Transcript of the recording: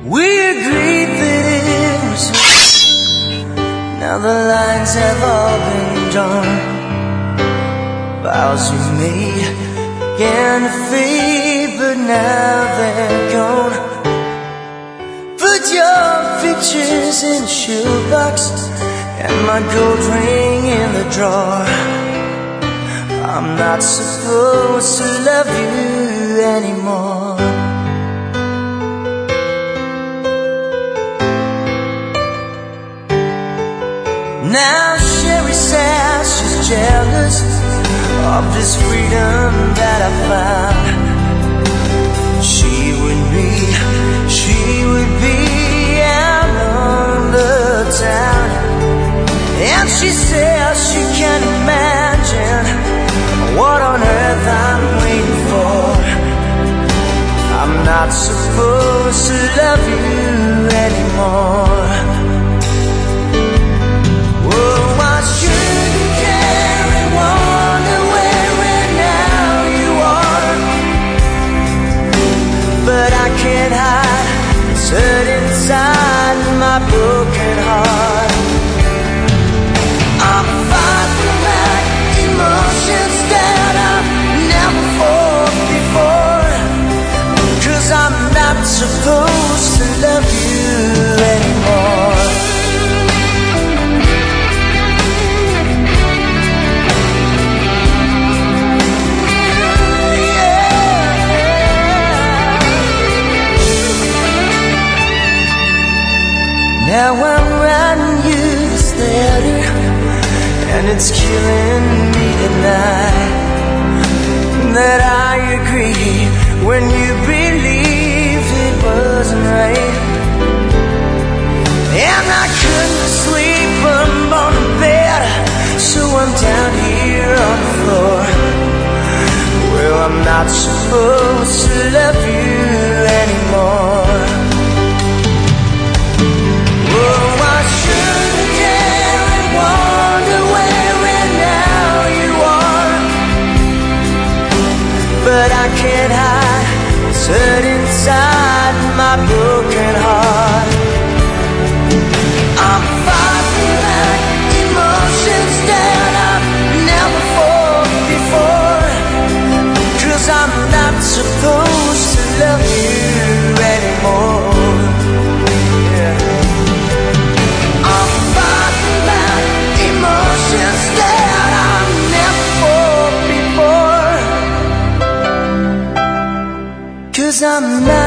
We agreed that it was now the lines have all been drawn. Vows we made began to fade, but now they're gone. Put your pictures in the shoebox and my gold ring in the drawer. I'm not supposed to love you anymore. Now Sherry says she's jealous of this freedom that I found. She would be out on the town. And she says she can't imagine what on earth I'm waiting for. I'm not supposed to love you anymore. Oh, I shouldn't care and wonder where and how you are, but I can't hide what's hurt inside my broken heart. I'm fighting back emotions that I've never fought before, 'cause I'm not supposed to love you anymore. Now I'm writing you this letter, and it's killing me tonight that I agree when you believed it wasn't right. And I couldn't sleep, I'm on the bed, so I'm down here on the floor. Well, I'm not supposed to love you anymore. Oh, I shouldn't care and wonder where and how you are, but I can't hide what's hurt inside my broken heart. I'm fighting back emotions that I've never fought before, 'cause I'm not supposed to love you anymore. Emotions that I've never fought before, 'cause I'm not